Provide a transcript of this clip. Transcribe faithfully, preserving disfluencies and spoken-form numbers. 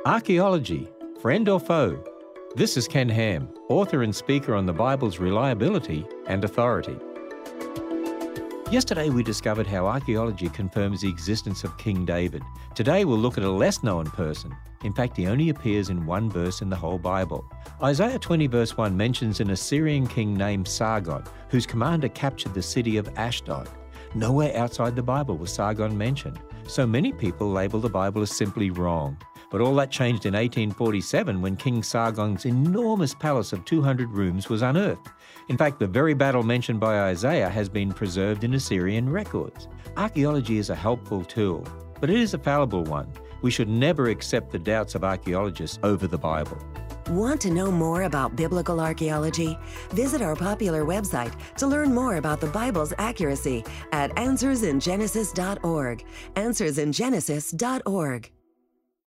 Archaeology, friend or foe? This is Ken Ham, author and speaker on the Bible's reliability and authority. Yesterday we discovered how archaeology confirms the existence of King David. Today we'll look at a less-known person. In fact, he only appears in one verse in the whole Bible. Isaiah twenty verse one mentions an Assyrian king named Sargon, whose commander captured the city of Ashdod. Nowhere outside the Bible was Sargon mentioned, so many people label the Bible as simply wrong. But all that changed in eighteen forty-seven when King Sargon's enormous palace of two hundred rooms was unearthed. In fact, the very battle mentioned by Isaiah has been preserved in Assyrian records. Archaeology is a helpful tool, but it is a fallible one. We should never accept the doubts of archaeologists over the Bible. Want to know more about biblical archaeology? Visit our popular website to learn more about the Bible's accuracy at answers in genesis dot org. answers in genesis dot org.